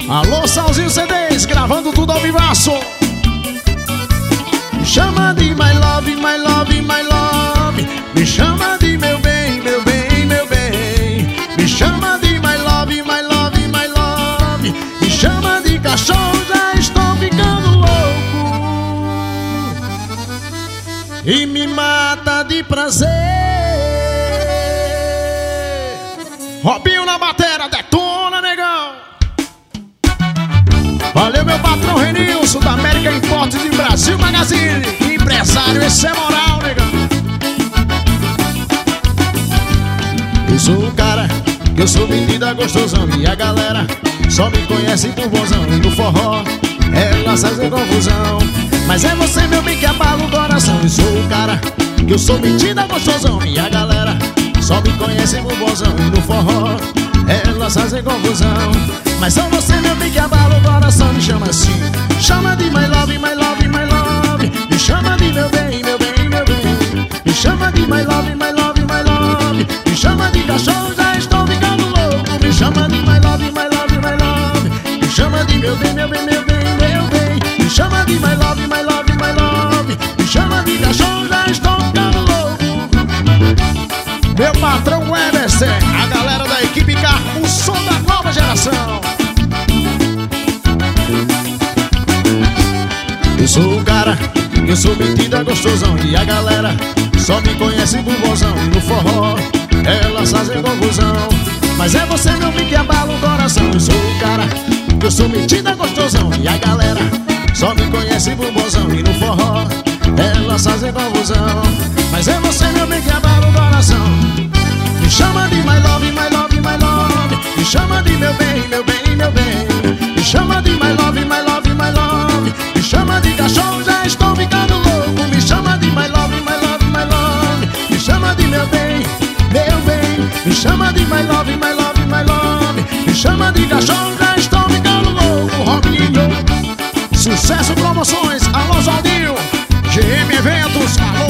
Alô, Salzinho CDs, gravando tudo ao vivaço. Me chama de my love, my love, my love. Me chama de meu bem, meu bem, meu bem. Me chama de my love, my love, my love. Me chama de cachorro, já estou ficando louco. E me mata de prazer. Robinho na batera, detona, negão. Valeu, meu patrão Renilson, da América Importes e Brasil Magazine. Empresário, esse é moral, negão. Eu sou o cara, que eu sou metida gostosão. E a galera só me conhece por bonzão. E no forró, elas fazem confusão. Mas é você, meu bem, que abala o coração. Eu sou o cara, que eu sou metida gostosão. E a galera só me conhece por bonzão. E no forró, elas fazem confusão. Mas só você, meu bem, que abala o coração. Me chama assim, chama de my love, my love, my love. Me chama de meu bem, meu bem, meu bem. Me chama de my love, my love, my love. Me chama de cachorro, já estou ficando louco. Me chama de my love, my love, my love. Me chama de meu bem, meu bem, meu bem, meu bem. Me chama de my love, my love, my love. Me chama de cachorro, já estou ficando louco. Meu patrão Everson, a galera da equipe Carro, o som da nova geração. Eu sou o cara, eu sou metida gostosão. E a galera só me conhece por bonzão. E no forró, elas fazem confusão. Mas é você, meu bem, que abala o coração. Eu sou o cara, eu sou metida gostosão. E a galera só me conhece por bonzão. E no forró, elas fazem confusão. Mas é você, meu bem, que abala o coração. Me chama de my love, my love, my love. Me chama de meu bem, meu bem, meu bem. Me chama de my love, my love, my love. Me chama de cachorro, já estou ficando louco. Me chama de my love, my love, my love. Me chama de meu bem, meu bem. Me chama de my love, my love, my love. Me chama de cachorro, já estou ficando louco. Robinho, Sucesso Promoções, alô Zaldinho, GM Eventos, alô